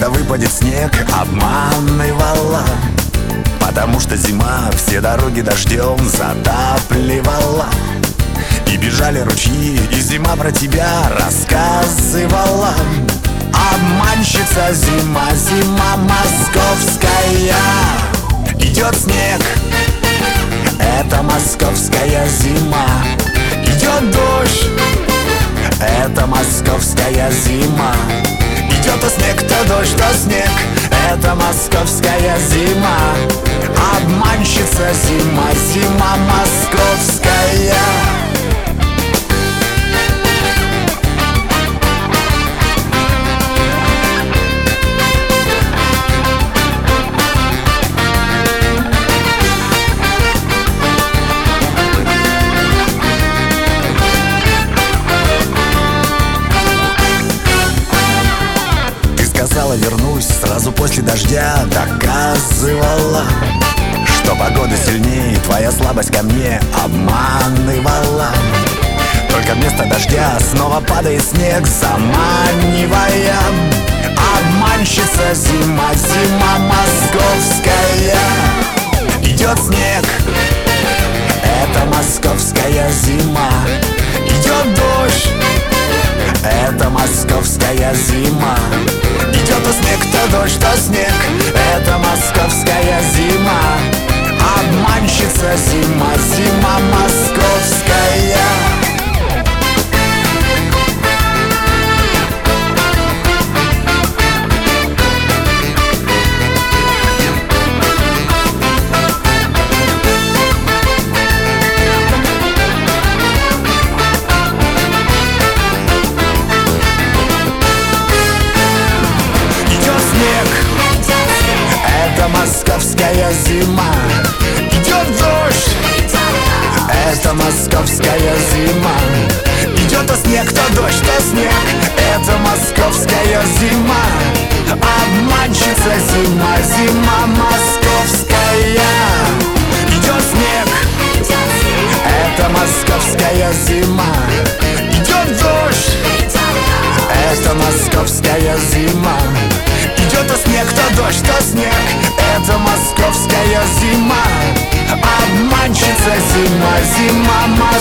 когда выпадет снег, обманывала. Потому что зима все дороги дождем затапливала. И бежали ручьи, и зима про тебя рассказывала. Обманщица зима, зима московская. Идет снег, это московская зима. Идет дождь, это московская зима. Идет то снег, то дождь, то снег, это московская зима. Обманщица зима, зима московская. Сказала, вернусь сразу после дождя. Доказывала, что погода сильнее, твоя слабость ко мне обманывала. Только вместо дождя снова падает снег, заманивая. Обманщица зима, зима московская. Идет снег, это московская зима. Идет дождь, это московская зима. Идет то снег, то дождь, то снег, это московская зима. Обманщица зима, зима московская. Это московская зима. Идет дождь, это московская зима. Идет то снег, то дождь, то снег, это московская зима. Обманщица зима, зима московская. Идет снег, это московская зима. Идет дождь, это московская зима. Идет то снег, то дождь, то снег, это московская зима. Обманщица зима, зима.